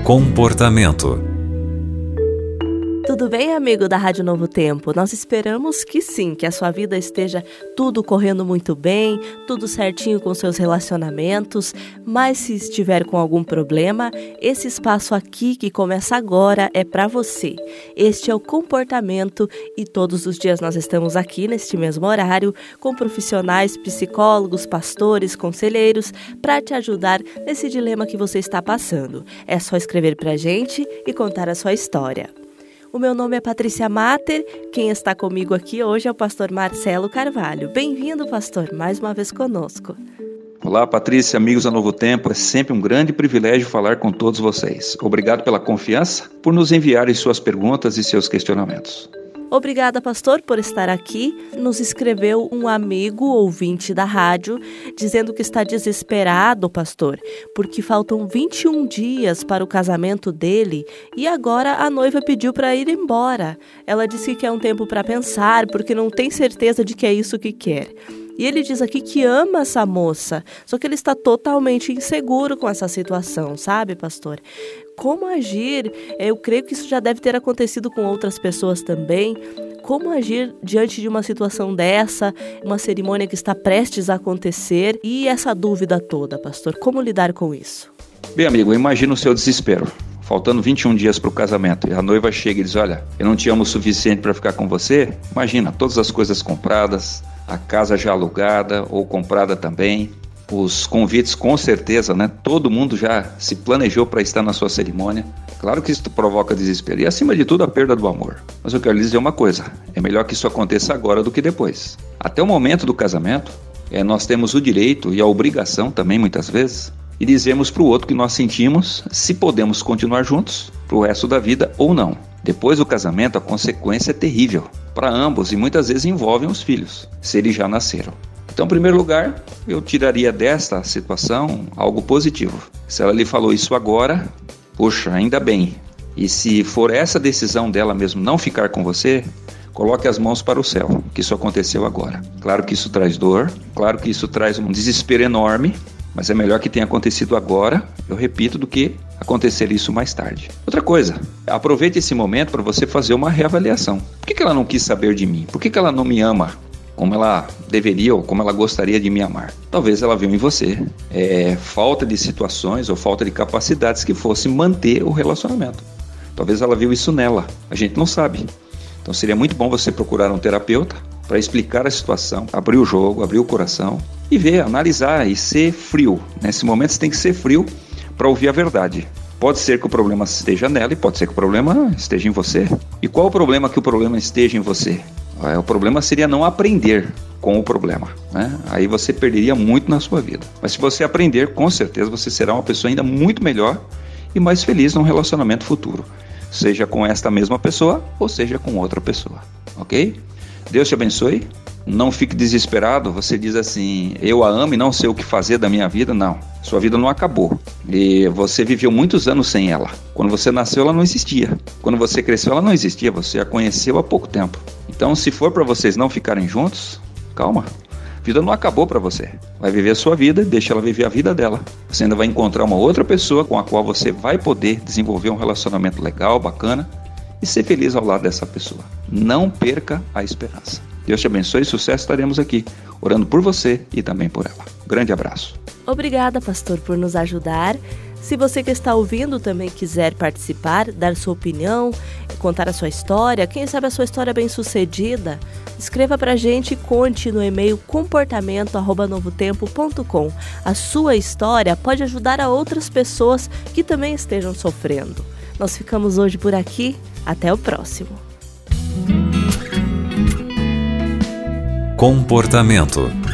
Comportamento. Tudo bem, amigo da Rádio Novo Tempo? Nós esperamos que sim, que a sua vida esteja tudo correndo muito bem, tudo certinho com seus relacionamentos, mas se estiver com algum problema, esse espaço aqui que começa agora é para você. Este é o Comportamento e todos os dias nós estamos aqui neste mesmo horário com profissionais, psicólogos, pastores, conselheiros para te ajudar nesse dilema que você está passando. É só escrever para a gente e contar a sua história. O meu nome é Patrícia Mater, quem está comigo aqui hoje é o pastor Marcelo Carvalho. Bem-vindo, pastor, mais uma vez conosco. Olá, Patrícia, amigos da Novo Tempo, é sempre um grande privilégio falar com todos vocês. Obrigado pela confiança, por nos enviarem suas perguntas e seus questionamentos. Obrigada, pastor, por estar aqui. Nos escreveu um amigo ouvinte da rádio dizendo que está desesperado, pastor, porque faltam 21 dias para o casamento dele e agora a noiva pediu para ir embora. Ela disse que quer um tempo para pensar porque não tem certeza de que é isso que quer. E ele diz aqui que ama essa moça, só que ele está totalmente inseguro com essa situação, sabe, pastor? Como agir? Eu creio que isso já deve ter acontecido com outras pessoas também. Como agir diante de uma situação dessa, uma cerimônia que está prestes a acontecer e essa dúvida toda, pastor? Como lidar com isso? Bem, amigo, imagina o seu desespero. Faltando 21 dias para o casamento e a noiva chega e diz, olha, eu não te amo o suficiente para ficar com você. Imagina, todas as coisas compradas, a casa já alugada ou comprada também, os convites com certeza, né? Todo mundo já se planejou para estar na sua cerimônia. Claro que isso provoca desespero e, acima de tudo, a perda do amor. Mas eu quero lhe dizer uma coisa, é melhor que isso aconteça agora do que depois. Até o momento do casamento, nós temos o direito e a obrigação também, muitas vezes, e dizemos para o outro que nós sentimos se podemos continuar juntos para o resto da vida ou não. Depois do casamento, a consequência é terrível para ambos e muitas vezes envolvem os filhos, se eles já nasceram. Então, em primeiro lugar, eu tiraria desta situação algo positivo. Se ela lhe falou isso agora, poxa, ainda bem. E se for essa decisão dela mesmo não ficar com você, coloque as mãos para o céu, que isso aconteceu agora. Claro que isso traz dor, claro que isso traz um desespero enorme, mas é melhor que tenha acontecido agora, eu repito, do que acontecer isso mais tarde. Outra coisa, aproveite esse momento para você fazer uma reavaliação. Por que ela não quis saber de mim? Por que ela não me ama como ela deveria ou como ela gostaria de me amar? Talvez ela viu em você falta de situações ou falta de capacidades que fosse manter o relacionamento. Talvez ela viu isso nela, a gente não sabe. Então seria muito bom você procurar um terapeuta para explicar a situação, abrir o jogo, abrir o coração e ver, analisar e ser frio. Nesse momento você tem que ser frio para ouvir a verdade. Pode ser que o problema esteja nela e pode ser que o problema esteja em você. E qual o problema que o problema esteja em você? O problema seria não aprender com o problema, né? Aí você perderia muito na sua vida. Mas se você aprender, com certeza você será uma pessoa ainda muito melhor e mais feliz num relacionamento futuro. Seja com esta mesma pessoa ou seja com outra pessoa, ok? Deus te abençoe. Não fique desesperado. Você diz assim, eu a amo e não sei o que fazer da minha vida. Não, sua vida não acabou. E você viveu muitos anos sem ela. Quando você nasceu, ela não existia. Quando você cresceu, ela não existia. Você a conheceu há pouco tempo. Então, se for para vocês não ficarem juntos, calma. A vida não acabou para você. Vai viver a sua vida e deixa ela viver a vida dela. Você ainda vai encontrar uma outra pessoa com a qual você vai poder desenvolver um relacionamento legal, bacana e ser feliz ao lado dessa pessoa. Não perca a esperança. Deus te abençoe e sucesso, estaremos aqui orando por você e também por ela. Um grande abraço. Obrigada, pastor, por nos ajudar. Se você que está ouvindo também quiser participar, dar sua opinião, contar a sua história, quem sabe a sua história bem-sucedida, escreva pra gente e conte no e-mail comportamento@novotempo.com. A sua história pode ajudar a outras pessoas que também estejam sofrendo. Nós ficamos hoje por aqui. Até o próximo. Comportamento.